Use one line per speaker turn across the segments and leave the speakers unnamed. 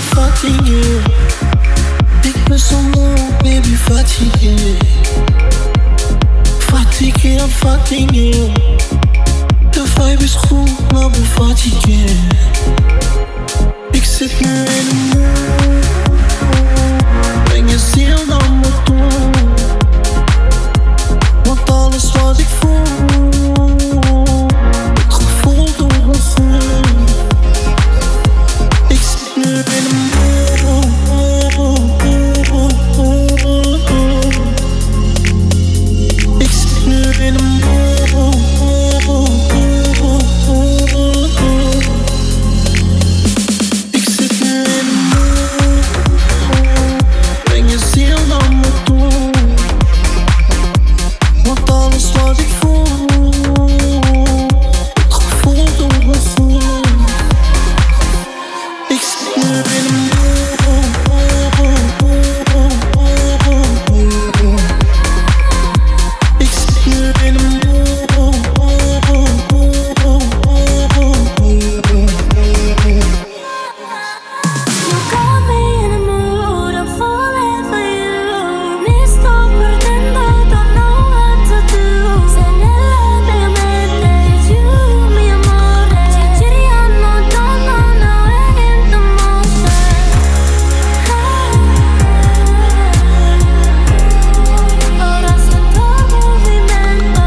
fatigué. Ik ben zo moe, baby, fatigué. Fatigué, I'm fatigué. De vibe is goed, maar ben fatigué. Ik zit nu in de mood. Breng je ziel naar me toe. Want alles wat ik voel, het gevoel doet me goed. Ik zit nu in de mood. Ik zit nu in de mood. Ik zit nu in de mood. Breng je ziel naar me toe. Want alles wat ik voel, het gevoel doet me goed. Ik zit nu in de mood. Ik zit nu in de mood.
You got me in the mood, I'm falling for you. Niet stoppen, don't know what to do. Se nella mia mente, you, mi amore. Ci giriamo, no, in the motion. Ora sento il movimento.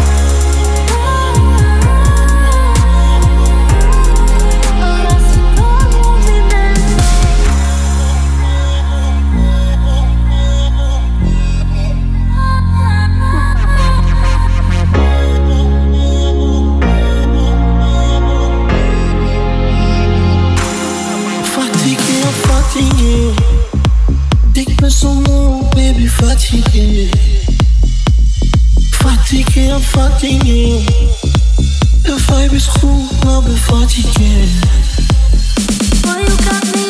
Ora sento il movimento.
Fatigué, I'm fatigué. Ik ben zo moe, baby, fatigué. Fatigué, I'm fatigué. De vibe is goed, maar ben fatigué.
Boy, you got me